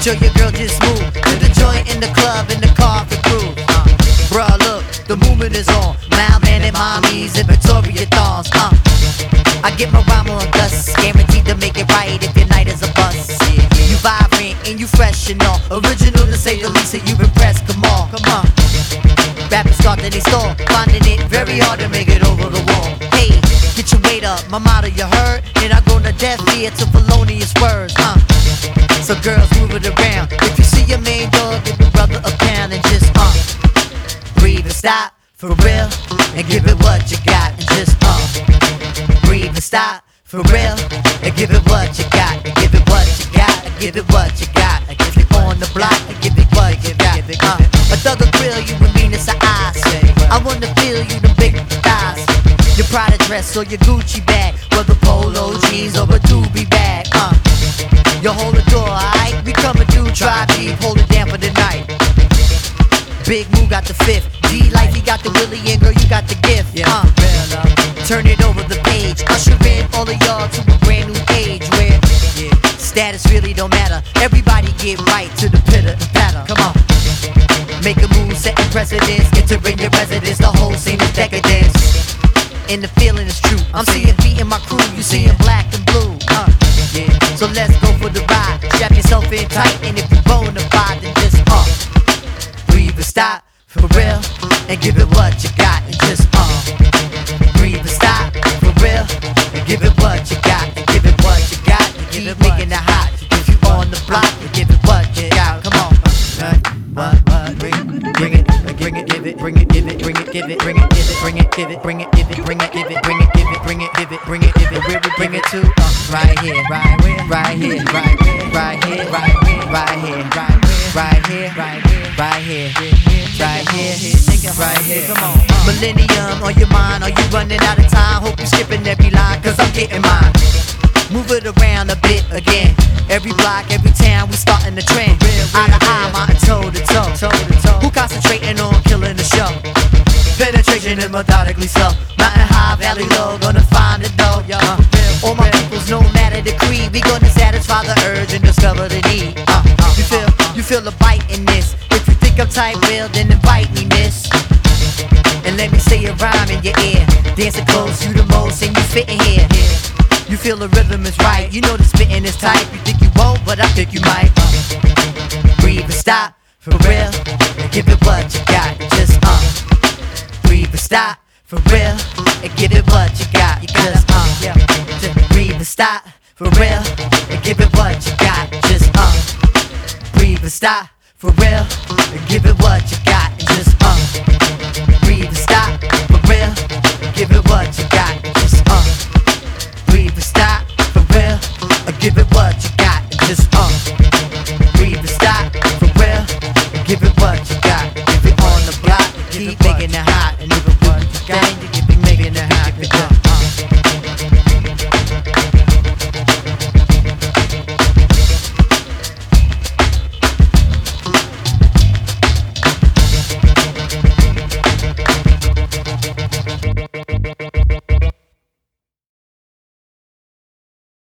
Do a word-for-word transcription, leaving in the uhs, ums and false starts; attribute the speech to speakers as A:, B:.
A: Show your girl just move to the joint in the club in the car for crew. Uh, bruh, look, the movement is on. Malman and mommies and Victoria thongs. Uh, I get my rhyme on dust, guaranteed to make it right if your night is a bust. Yeah, yeah. You vibrant and you fresh and all, original to say the least, so you impressed. Come on, come on. Rappers start to they stall, finding it very hard to make it over the wall. Hey, get your weight up, my motto you heard, and I go to death ear to felonious words. Uh. So girls move it around. If you see your main dog, give your brother a pound and just uh breathe and stop for real, and give it what you got and just uh breathe and stop for real, and give it what you got, and give it what you got, and give it what you got, and give it on the block, and give it what you got. Uh, a thug'll grill you with meanness of eyes. I wanna feel you the big thighs, your Prada dress or your Gucci bag, whether polo jeans or a doobie bag. Uh, You hold the door, alright? We coming through, try deep, hold it down for the night. Big Moo got the fifth, D Life, he got the Willie, and girl, you got the gift. Uh, turn it over the page, usher in all of y'all to a brand new age where yeah, status really don't matter. Everybody get right to the pitter and patter. Come on, make a move, setting precedence, entering your residence. The whole scene is decadence, and the feeling is true. I'm seeing beat in my crew, you seeing black and blue. Uh, yeah. So let's go for the ride. Strap yourself in tight, and if you bona fide, then just uh breathe and stop for real, and give it what you got, and just uh breathe and stop for real, and give it what you got, and give it what you got, and keep making it hot. If you on the block, and give it what you got. Come on, uh, what, what, bring, bring it, bring it, give it, bring it, give it, bring it, give it, bring it, give it, bring it, give it, bring it, give it, bring it, give it, bring it, give it, bring it, give it, bring it, give it, where we bring it to? Uh, right here, right where, right here, right where, right here, right where, right here, right where, right here, right here, right here, right here, right here. Come on, Millennium on your mind, are you running out of time? Hope you skipping every line, cause I'm getting mine. Move it around a bit again. Every block, every town, we starting the trend. Eye to eye, mountain toe to toe. Who concentrating on killing the show? Penetration is methodically slow. Mountain high, valley low, gonna find the dough. Uh, all my peoples, no matter the creed, we gonna satisfy the urge and discover the need. Uh, you feel, you feel the bite in this. If you think I'm tight, well then invite me, miss. And let me say a rhyme in your ear. Dancing close, you the most, and you fitting here. You feel the rhythm is right, you know the spitting is tight. You think you won't, but I think you might. Uh, breathe and stop, for real, and give it what you got. Just uh, breathe and stop, for real, and give it what you got. You just uh, yeah, just breathe and stop, for real, and give it what you got. Just uh, breathe and stop, for real, and give it what you got. And just uh, breathe and stop, for real, and give it what you got. Just uh. Breathe and stop, for real, or give it what you got, and just uh breathe and stop, for real, and give it what you got. If you're on the block, keep making it hot, and give it what you got.